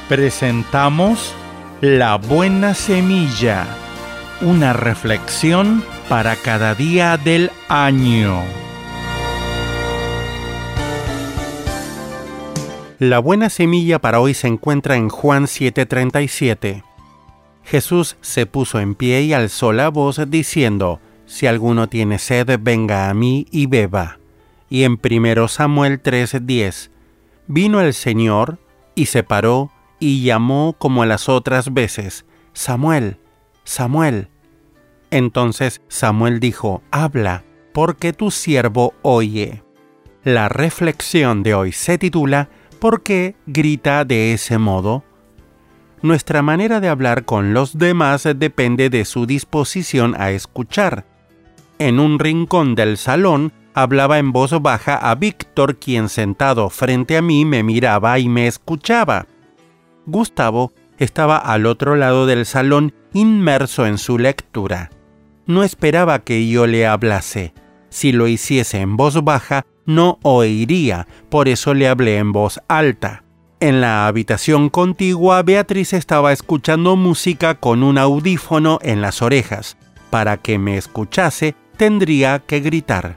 Presentamos La Buena Semilla, una reflexión para cada día del año. La buena semilla para hoy se encuentra en Juan 7:37. Jesús se puso en pie y alzó la voz diciendo: Si alguno tiene sed, venga a mí y beba. Y en 1 Samuel 3:10, vino el Señor y se paró y llamó como las otras veces: Samuel, Samuel. Entonces Samuel dijo: Habla, porque tu siervo oye. La reflexión de hoy se titula ¿Por qué grita de ese modo? Nuestra manera de hablar con los demás depende de su disposición a escuchar. En un rincón del salón, hablaba en voz baja a Víctor, quien sentado frente a mí me miraba y me escuchaba. Gustavo estaba al otro lado del salón, inmerso en su lectura. No esperaba que yo le hablase. Si lo hiciese en voz baja, no oiría, por eso le hablé en voz alta. En la habitación contigua, Beatriz estaba escuchando música con un audífono en las orejas. Para que me escuchase, tendría que gritar.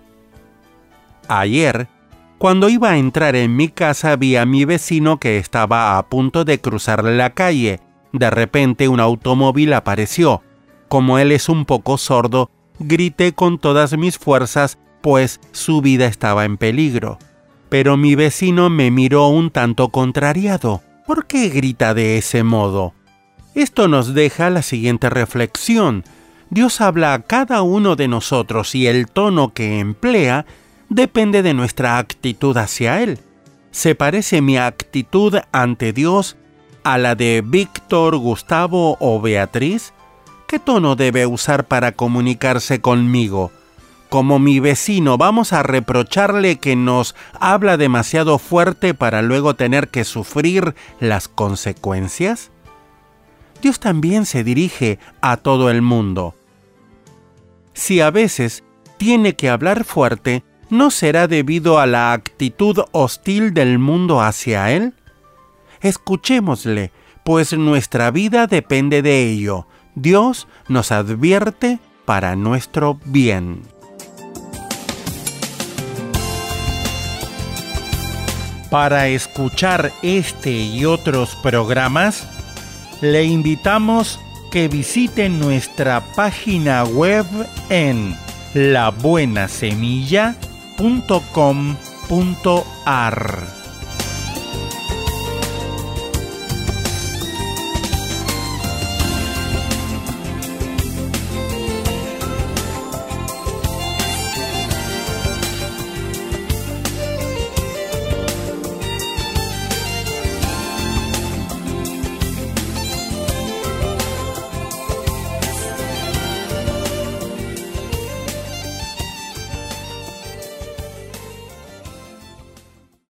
Ayer, cuando iba a entrar en mi casa, vi a mi vecino que estaba a punto de cruzar la calle. De repente, un automóvil apareció. Como él es un poco sordo, grité con todas mis fuerzas, pues su vida estaba en peligro. Pero mi vecino me miró un tanto contrariado. ¿Por qué grita de ese modo? Esto nos deja la siguiente reflexión. Dios habla a cada uno de nosotros y el tono que emplea depende de nuestra actitud hacia Él. ¿Se parece mi actitud ante Dios a la de Víctor, Gustavo o Beatriz? ¿Qué tono debe usar para comunicarse conmigo? Como mi vecino, ¿vamos a reprocharle que nos habla demasiado fuerte para luego tener que sufrir las consecuencias? Dios también se dirige a todo el mundo. Si a veces tiene que hablar fuerte, ¿no será debido a la actitud hostil del mundo hacia Él? Escuchémosle, pues nuestra vida depende de ello. Dios nos advierte para nuestro bien. Para escuchar este y otros programas, le invitamos que visite nuestra página web en labuenasemilla.com.ar.